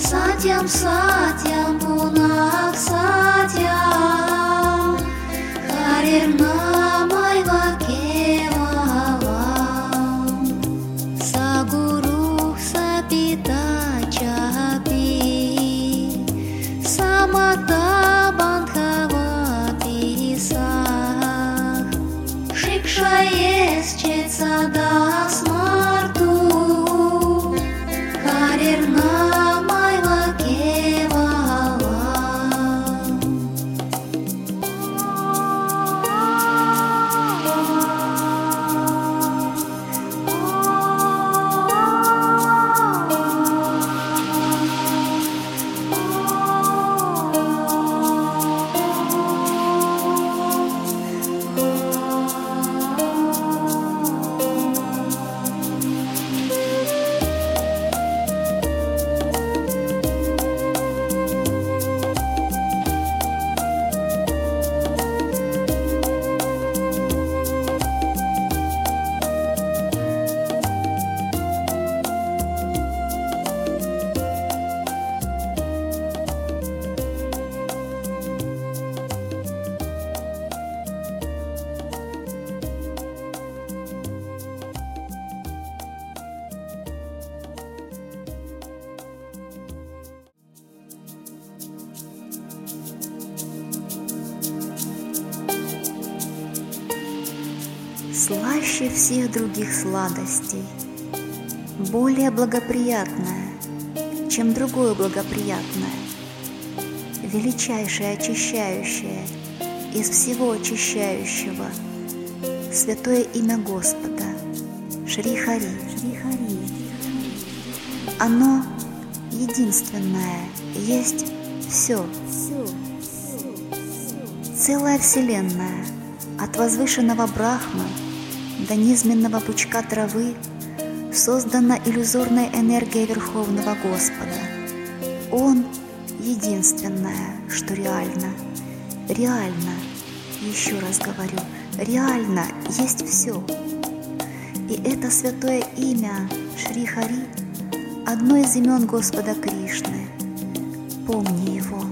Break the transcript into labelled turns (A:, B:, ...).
A: Сатьям, Сатьям, Пунах Сатьям, Харирнамай Вакевалам, Сагуру Сапита Чапи, Самата Бандхавати Сах, Шикша есть Чецада Смарту, Харирнамай Вакевалам.
B: Слаще всех других сладостей, более благоприятное, чем другое благоприятное, величайшее очищающее из всего очищающего, святое имя Господа, Шри Хари. Оно единственное, есть все. Целая вселенная, от возвышенного Брахмы до низменного пучка травы, создана иллюзорной энергией Верховного Господа. Он единственное, что реально. Реально, еще раз говорю, реально есть все. И это святое имя Шри Хари — одно из имен Господа Кришны. Помни его.